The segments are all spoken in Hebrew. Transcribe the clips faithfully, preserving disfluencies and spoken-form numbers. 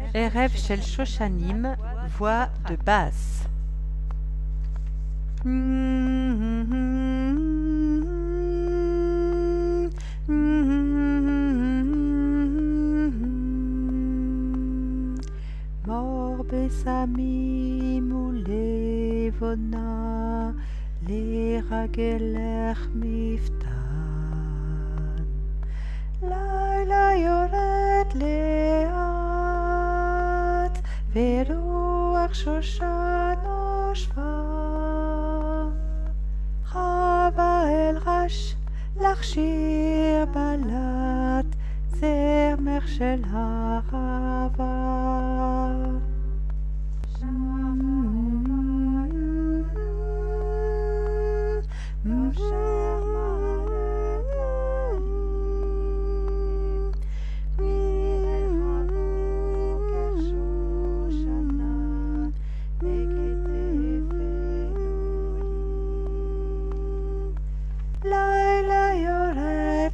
ערב של שושנים, voix de basse. מור בסמים ולבונה, לרגלך מפתן. לילה יורד לאט, ורוח שושן נושבה. חווה אל רש לך שיר בלט, זמר של הערבה. לילה יורד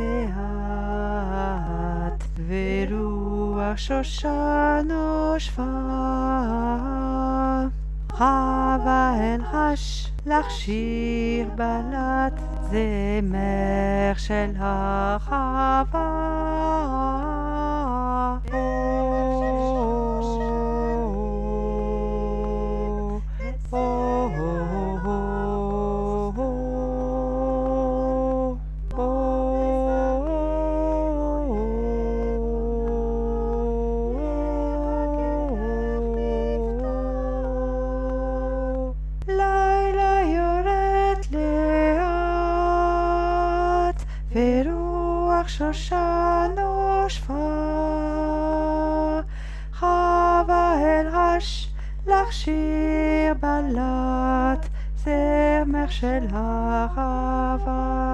לאט, ורוח שושן נושבה. חווה אל רש לך שיר בלט, זמר של הערבה. ורוח שושן נושבה. חווה אל רש לך שיר בלט, זמר של הערבה.